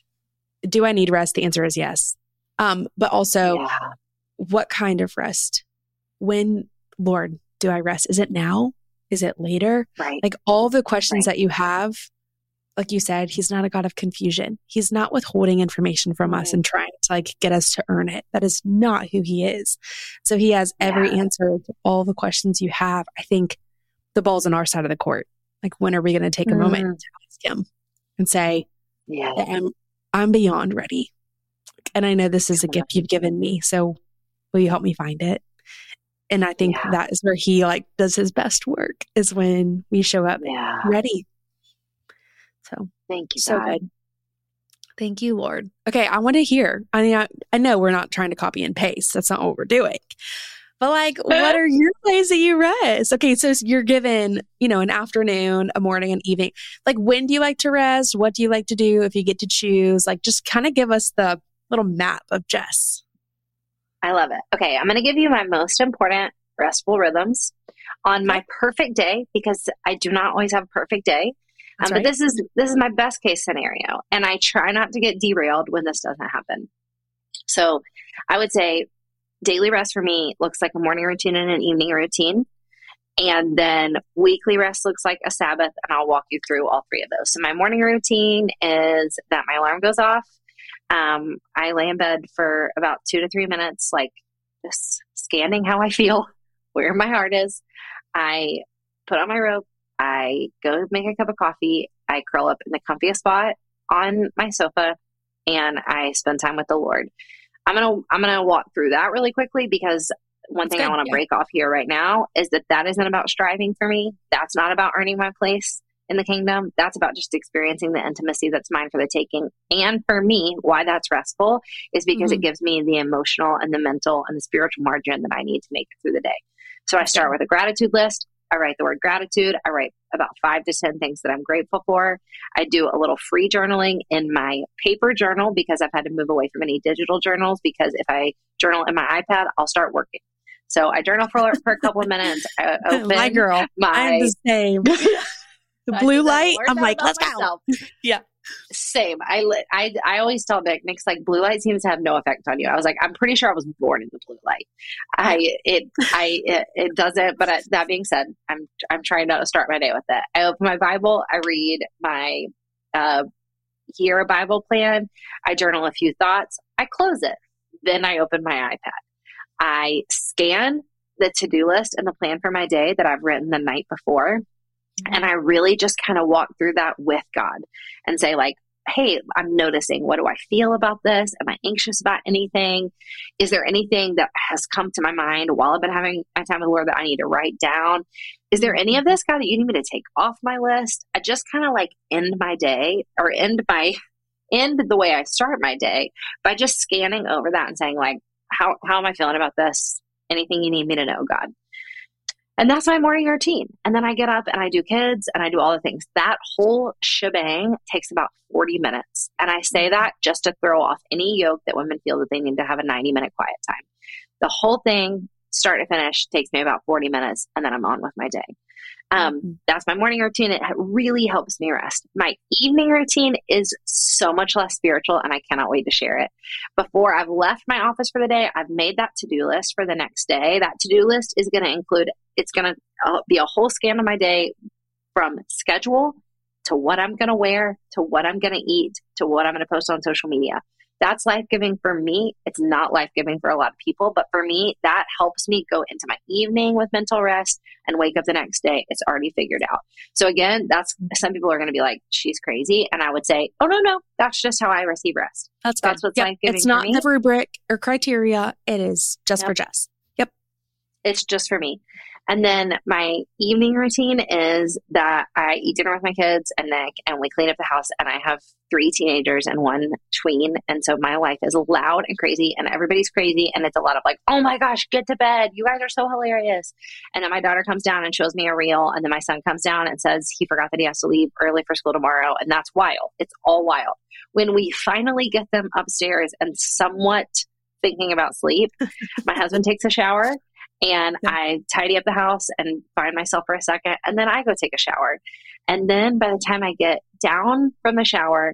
do I need rest? The answer is yes. Um, but also, yeah. what kind of rest? When, Lord, do I rest? Is it now? Is it later? Right. Like all the questions right. that you have, like you said, he's not a God of confusion. He's not withholding information from us and trying to like get us to earn it. That is not who he is. So he has every yeah. answer to all the questions you have. I think the ball's on our side of the court. Like, when are we going to take a mm. moment to ask him and say, yeah, I'm, I'm beyond ready. And I know this is a gift you've given me. So will you help me find it? And I think yeah. that is where he like does his best work, is when we show up yeah. ready. So thank you. So God. good. Thank you, Lord. Okay. I want to hear, I mean, I, I know we're not trying to copy and paste. That's not what we're doing. But like, what are your ways that you rest? Okay. So you're given, you know, an afternoon, a morning, an evening. Like, when do you like to rest? What do you like to do if you get to choose? Like, just kind of give us the little map of Jess. I love it. Okay. I'm going to give you my most important restful rhythms on my perfect day, because I do not always have a perfect day. Um, right. But this is, this is my best case scenario. And I try not to get derailed when this doesn't happen. So I would say daily rest for me looks like a morning routine and an evening routine. And then weekly rest looks like a Sabbath. And I'll walk you through all three of those. So my morning routine is that my alarm goes off. Um, I lay in bed for about two to three minutes, like just scanning how I feel, where my heart is. I put on my robe. I go make a cup of coffee. I curl up in the comfiest spot on my sofa, and I spend time with the Lord. I'm going to, I'm going to walk through that really quickly, because one That's thing good, I want to yeah. break off here right now is that that isn't about striving for me. That's not about earning my place in the kingdom. That's about just experiencing the intimacy that's mine for the taking. And for me, why that's restful is because mm-hmm. it gives me the emotional and the mental and the spiritual margin that I need to make it through the day. So I start with a gratitude list. I write the word gratitude. I write about five to ten things that I'm grateful for. I do a little free journaling in my paper journal, because I've had to move away from any digital journals, because if I journal in my iPad, I'll start working. So I journal for, for a couple of minutes. I open my girl, my, I'm the same. The blue light, I'm like, let's go. Yeah. Same. I, I, I always tell Nick, Nick's like, blue light seems to have no effect on you. I was like, I'm pretty sure I was born in the blue light. I, it, I, it, it doesn't, but I, that being said, I'm, I'm trying to start my day with it. I open my Bible. I read my, uh, year Bible plan. I journal a few thoughts. I close it. Then I open my iPad. I scan the to-do list and the plan for my day that I've written the night before. And I really just kind of walk through that with God and say, like, hey, I'm noticing, what do I feel about this? Am I anxious about anything? Is there anything that has come to my mind while I've been having my time with the Lord that I need to write down? Is there any of this, God, that you need me to take off my list? I just kind of like end my day, or end my, end the way I start my day by just scanning over that and saying, like, how, how am I feeling about this? Anything you need me to know, God? And that's my morning routine. And then I get up and I do kids and I do all the things. That whole shebang takes about forty minutes. And I say that just to throw off any yoke that women feel that they need to have a ninety minute quiet time. The whole thing, start to finish, takes me about forty minutes, and then I'm on with my day. Um, mm-hmm. That's my morning routine. It really helps me rest. My evening routine is so much less spiritual, and I cannot wait to share it. Before I've left my office for the day, I've made that to-do list for the next day. That to-do list is going to include, it's going to uh, be a whole scan of my day, from schedule to what I'm going to wear, to what I'm going to eat, to what I'm going to post on social media. That's life-giving for me. It's not life-giving for a lot of people, but for me, that helps me go into my evening with mental rest and wake up the next day. It's already figured out. So again, that's, some people are going to be like, she's crazy. And I would say, oh, no, no, that's just how I receive rest. That's That's good. what's Yep. life-giving It's not for me. the rubric or criteria. It is just Yep. for Jess. Yep. It's just for me. And then my evening routine is that I eat dinner with my kids and Nick, and we clean up the house. And I have three teenagers and one tween. And so my life is loud and crazy, and everybody's crazy. And it's a lot of like, oh my gosh, get to bed. You guys are so hilarious. And then my daughter comes down and shows me a reel. And then my son comes down and says he forgot that he has to leave early for school tomorrow. And that's wild. It's all wild. When we finally get them upstairs and somewhat thinking about sleep, my husband takes a shower. And yeah. I tidy up the house and find myself for a second. And then I go take a shower. And then by the time I get down from the shower,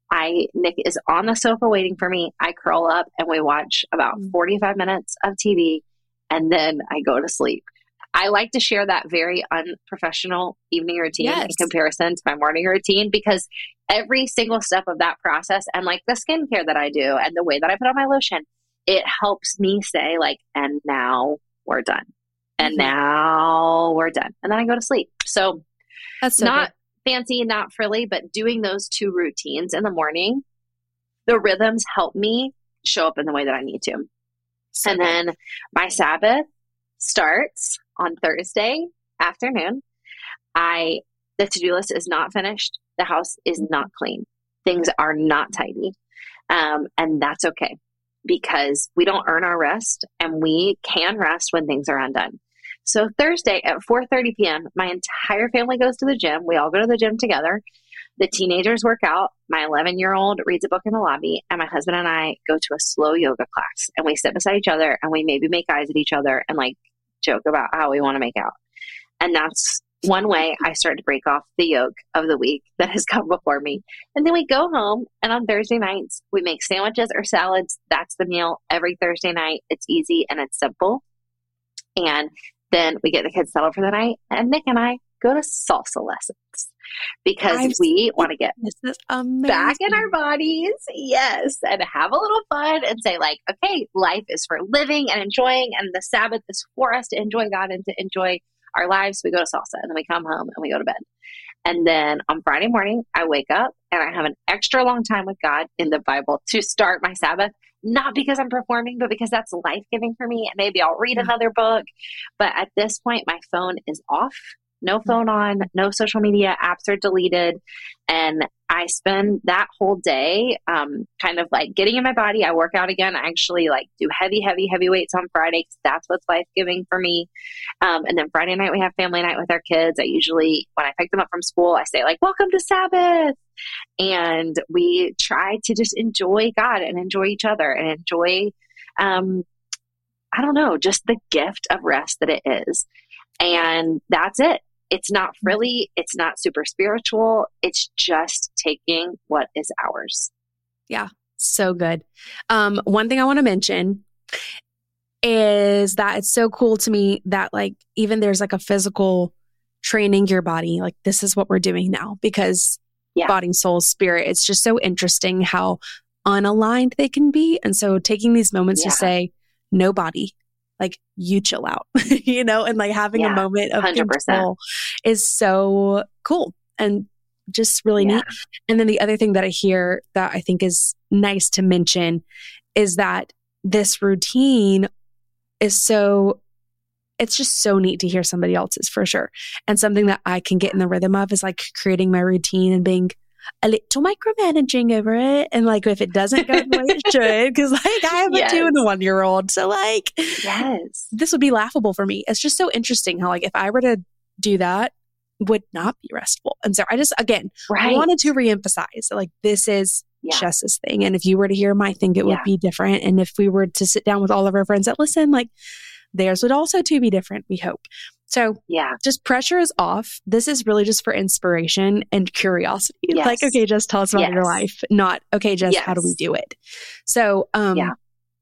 I Nick is on the sofa waiting for me. I curl up and we watch about forty-five minutes of T V. And then I go to sleep. I like to share that very unprofessional evening routine Yes. in comparison to my morning routine, because every single step of that process, and like the skincare that I do and the way that I put on my lotion, it helps me say like, and now we're done. And Mhm. now we're done. And then I go to sleep. So That's so not good. fancy, not frilly, but doing those two routines in the morning, the rhythms help me show up in the way that I need to. So and good. then my Sabbath starts on Thursday afternoon. I, the to-do list is not finished. The house is not clean. Things are not tidy. Um, and that's okay, because we don't earn our rest, and we can rest when things are undone. So Thursday at four thirty p.m., my entire family goes to the gym. We all go to the gym together. The teenagers work out. My eleven-year-old reads a book in the lobby, and my husband and I go to a slow yoga class, and we sit beside each other, and we maybe make eyes at each other and like joke about how we want to make out. And that's one way I start to break off the yoke of the week that has come before me. And then we go home, and on Thursday nights, we make sandwiches or salads. That's the meal every Thursday night. It's easy and it's simple. And then we get the kids settled for the night, and Nick and I go to salsa lessons, because I've we want to get This is amazing. back in our bodies. Yes. And have a little fun and say like, okay, life is for living and enjoying, and the Sabbath is for us to enjoy God and to enjoy our lives. We go to salsa, and then we come home and we go to bed. And then on Friday morning, I wake up and I have an extra long time with God in the Bible to start my Sabbath, not because I'm performing, but because that's life-giving for me. And maybe I'll read Yeah. another book. But at this point, my phone is off. No phone on, no social media apps are deleted. And I spend that whole day um, kind of like getting in my body. I work out again. I actually like do heavy, heavy, heavy weights on Friday, because that's what's life-giving for me. Um, and then Friday night, we have family night with our kids. I usually, when I pick them up from school, I say like, welcome to Sabbath. And we try to just enjoy God and enjoy each other and enjoy, um, I don't know, just the gift of rest that it is. And that's it. It's not frilly. It's not super spiritual. It's just taking what is ours. Yeah, so good. Um, one thing I want to mention is that it's so cool to me that like even there's like a physical training your body. Like this is what we're doing now, because Yeah. body, soul, spirit. It's just so interesting how unaligned they can be. And so taking these moments Yeah. to say, no body, like you chill out, you know, and like having Yeah, a moment of one hundred percent. control is so cool and just really Yeah. neat. And then the other thing that I hear that I think is nice to mention is that this routine is so, it's just so neat to hear somebody else's for sure. And something that I can get in the rhythm of is like creating my routine and being a little micromanaging over it. And like, if it doesn't go the way it should, because like I have Yes. a two and a one year old. So like, Yes. this would be laughable for me. It's just so interesting how like, if I were to do that, would not be restful. And so I just, again, Right. wanted to reemphasize that like, this is Yeah. Jess's thing. And if you were to hear my thing, it would Yeah. be different. And if we were to sit down with all of our friends that listen, like theirs would also too be different, we hope. So Yeah. just pressure is off. This is really just for inspiration and curiosity. Yes. Like, okay, Jess, tell us about your Yes. life. Not, okay, Jess, how do we Yes. do it? So, um, Yeah.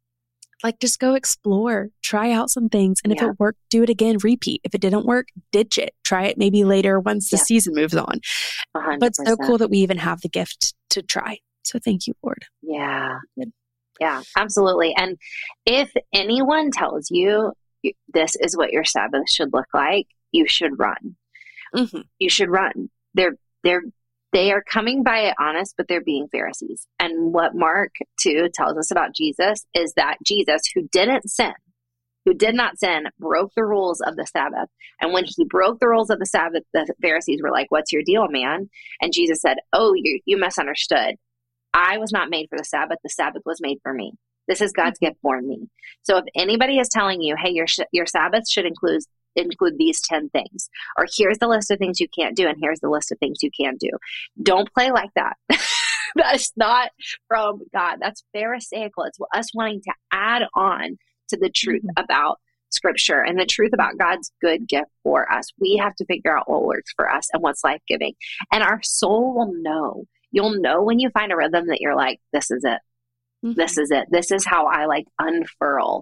like just go explore, try out some things. And if Yeah. it worked, do it again, repeat. If it didn't work, ditch it. Try it maybe later once the Yeah. season moves on. one hundred But percent. so cool that we even have the gift to try. So thank you, Lord. Yeah. Good. Yeah, absolutely. And if anyone tells you you- this is what your Sabbath should look like, you should run. Mm-hmm. You should run. They're, they're, they are coming by it honest, but they're being Pharisees. And what Mark two tells us about Jesus is that Jesus, who didn't sin, who did not sin, broke the rules of the Sabbath. And when he broke the rules of the Sabbath, the Pharisees were like, what's your deal, man? And Jesus said, oh, you, you misunderstood. I was not made for the Sabbath. The Sabbath was made for me. This is God's gift for me. So if anybody is telling you, hey, your sh- your Sabbath should include include these ten things, or here's the list of things you can't do, and here's the list of things you can do, don't play like that. That's not from God. That's Pharisaical. It's us wanting to add on to the truth Mm-hmm. about Scripture and the truth about God's good gift for us. We have to figure out what works for us and what's life-giving. And our soul will know. You'll know when you find a rhythm that you're like, this is it. Mm-hmm. This is it. This is how I like unfurl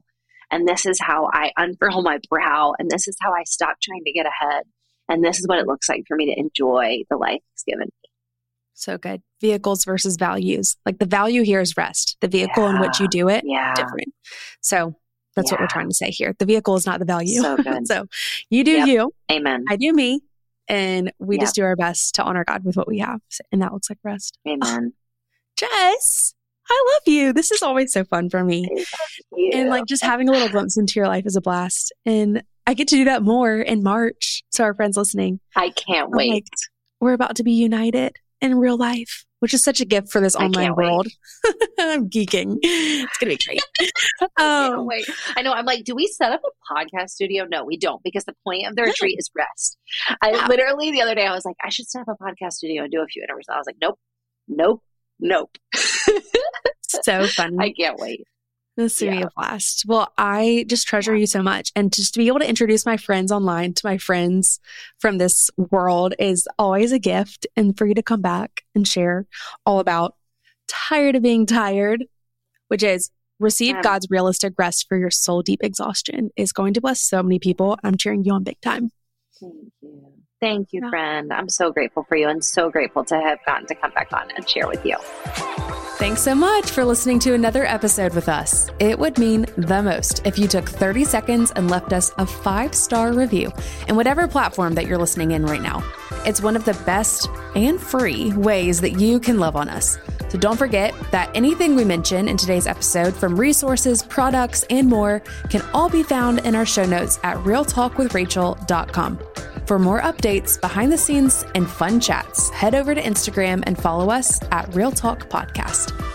And this is how I unfurl my brow. And this is how I stop trying to get ahead. And this is what it looks like for me to enjoy the life He's given me. So good. Vehicles versus values. Like the value here is rest. The vehicle yeah. in which you do it, yeah. different. So that's yeah. what we're trying to say here. The vehicle is not the value. So good. So you do yep. you. Amen. I do me. And we yep. just do our best to honor God with what we have. And that looks like rest. Amen. Jess, I love you. This is always so fun for me. And like just having a little glimpse into your life is a blast. And I get to do that more in March. So our friends listening. I can't wait. Like, we're about to be united in real life, which is such a gift for this online world. I'm geeking. It's going to be great. I can't wait. I know. I'm like, do we set up a podcast studio? No, we don't, because the point of the retreat is rest. I yeah. literally the other day, I was like, I should set up a podcast studio and do a few interviews. I was like, nope, nope, nope. So funny. I can't wait. This will yeah. be a blast. Well, I just treasure yeah. you so much. And just to be able to introduce my friends online to my friends from this world is always a gift. And for you to come back and share all about Tired of Being Tired, which is receive um, God's realistic rest for your soul deep exhaustion, is going to bless so many people. I'm cheering you on big time. Thank you. Thank you, yeah. friend. I'm so grateful for you and so grateful to have gotten to come back on and share with you. Thanks so much for listening to another episode with us. It would mean the most if you took thirty seconds and left us a five-star review in whatever platform that you're listening in right now. It's one of the best and free ways that you can love on us. So don't forget that anything we mention in today's episode, from resources, products, and more, can all be found in our show notes at real talk with rachel dot com. For more updates, behind the scenes, and fun chats, head over to Instagram and follow us at Real Talk Podcast.